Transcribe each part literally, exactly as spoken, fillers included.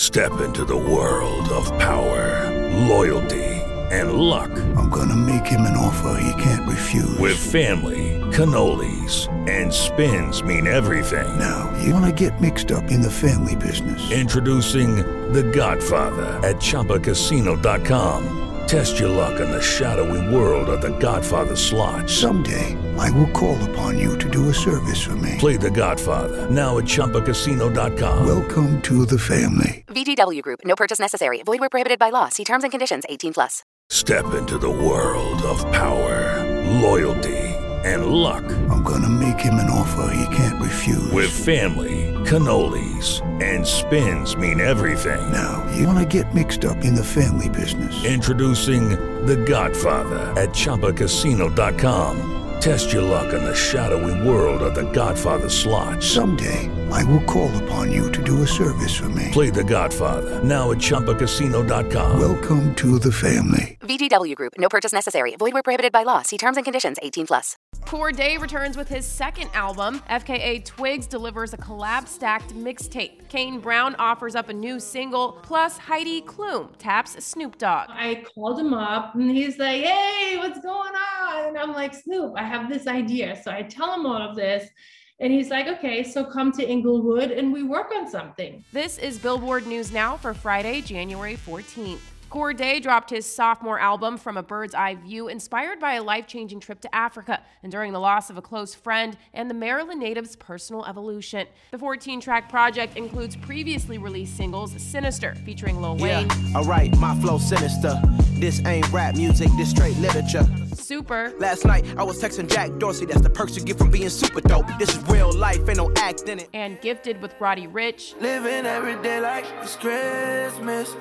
Step into the world of power, loyalty, and luck. I'm gonna make him an offer he can't refuse. With family, cannolis, and spins mean everything. Now, you wanna get mixed up in the family business. Introducing The Godfather at Chumba Casino dot com. Test your luck in the shadowy world of The Godfather slot. Someday, I will call upon you to do a service for me. Play The Godfather, now at Chumba Casino dot com. Welcome to the family. V G W Group. No purchase necessary. Void where prohibited by law. See terms and conditions. eighteen plus. Step into the world of power, loyalty, and luck. I'm gonna make him an offer he can't refuse. With family, cannolis, and spins mean everything. Now, you wanna get mixed up in the family business. Introducing The Godfather at Chumba Casino dot com. Test your luck in the shadowy world of The Godfather slot. Someday, I will call upon you to do a service for me. Play The Godfather, now at Chumba Casino dot com. Welcome to the family. V G W Group. No purchase necessary. Void where prohibited by law. See terms and conditions. eighteen plus. Corday returns with his second album. F K A Twigs delivers a collab-stacked mixtape. Kane Brown offers up a new single, plus Heidi Klum taps Snoop Dogg. I called him up and he's like, hey, what's going on? And I'm like, Snoop, I have this idea. So I tell him all of this. And he's like, okay, so come to Inglewood and we work on something. This is Billboard News Now for Friday, January fourteenth. Corday dropped his sophomore album, From a Bird's Eye View, inspired by a life-changing trip to Africa and during the loss of a close friend and the Maryland native's personal evolution. The fourteen-track project includes previously released singles Sinister, featuring Lil Wayne. Yeah, alright, my flow sinister. This ain't rap music, this straight literature. Super. Last night, I was texting Jack Dorsey, that's the perks you get from being super dope. This is real life, ain't no act in it. And Gifted with Roddy Ricch. Living every day like it's Christmas.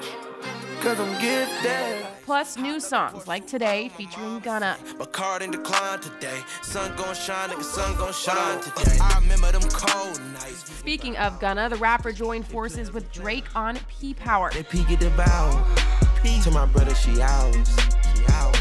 Cause I'm gifted. Plus new songs like Today featuring Gunna. But card in decline today. Sun gon' shine, nigga, sun gon' shine today. I remember them cold nights. Speaking of Gunna, the rapper joined forces with Drake on P-Power. They peek at the bow. To my brother, she ours. She ours.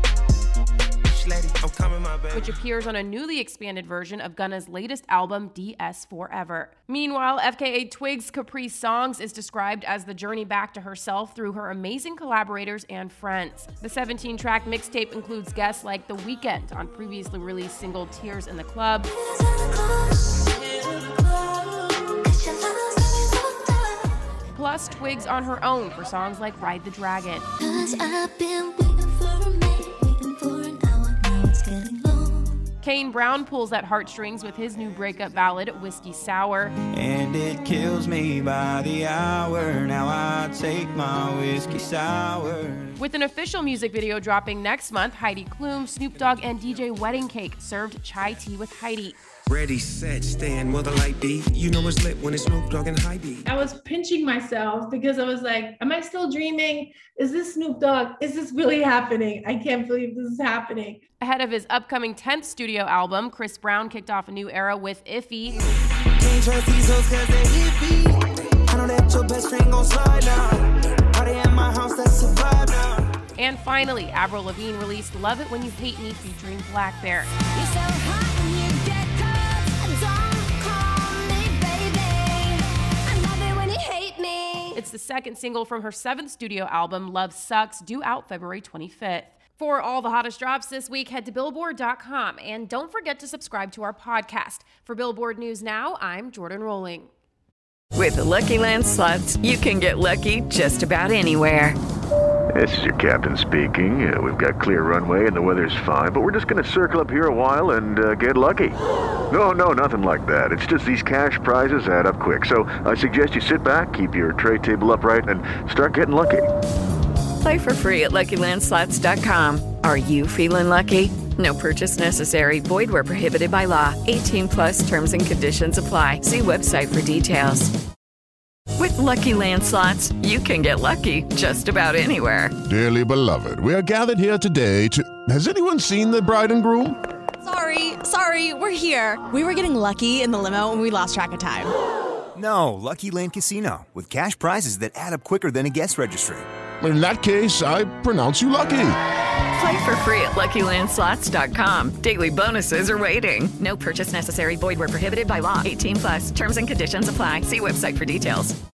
I'm coming, my baby. Which appears on a newly expanded version of Gunna's latest album, D S Forever. Meanwhile, F K A Twigs' Caprice Songs is described as the journey back to herself through her amazing collaborators and friends. The seventeen-track mixtape includes guests like The Weeknd on previously released single Tears in the Club, plus Twigs on her own for songs like Ride the Dragon. Kane Brown pulls at heartstrings with his new breakup ballad, Whiskey Sour. And it kills me by the hour, now I take my whiskey sour. With an official music video dropping next month, Heidi Klum, Snoop Dogg, and D J Wedding Cake served chai tea with Heidi. Ready, set, stand, will the light be? You know it's lit when it's Snoop Dogg and Heidi. I was pinching myself because I was like, am I still dreaming? Is this Snoop Dogg? Is this really happening? I can't believe this is happening. Ahead of his upcoming tenth studio album, Chris Brown kicked off a new era with Iffy. Can't trust these hoes cause they iffy. I know that your best friend gon' slide now. Party at my house, that's a vibe now. And finally, Avril Lavigne released Love It When You Hate Me featuring Black Bear. You're so hot when you get caught. Don't call me baby. I love it when you hate me. It's the second single from her seventh studio album, Love Sucks, due out February twenty-fifth. For all the hottest drops this week, head to billboard dot com and don't forget to subscribe to our podcast. For Billboard News Now, I'm Jordan Rolling. With the Lucky Land Slots, you can get lucky just about anywhere. This is your captain speaking. Uh, we've got clear runway and the weather's fine, but we're just going to circle up here a while and uh, get lucky. No, no, nothing like that. It's just these cash prizes add up quick. So I suggest you sit back, keep your tray table upright, and start getting lucky. Play for free at lucky land slots dot com. Are you feeling lucky? No purchase necessary. Void where prohibited by law. eighteen plus terms and conditions apply. See website for details. With Lucky Land Slots, you can get lucky just about anywhere. Dearly beloved, we are gathered here today to... Has anyone seen the bride and groom? Sorry, sorry, we're here. We were getting lucky in the limo and we lost track of time. No, Lucky Land Casino, with cash prizes that add up quicker than a guest registry. In that case, I pronounce you lucky. Play for free at lucky land slots dot com. Daily bonuses are waiting. No purchase necessary. Void where prohibited by law. eighteen plus. Terms and conditions apply. See website for details.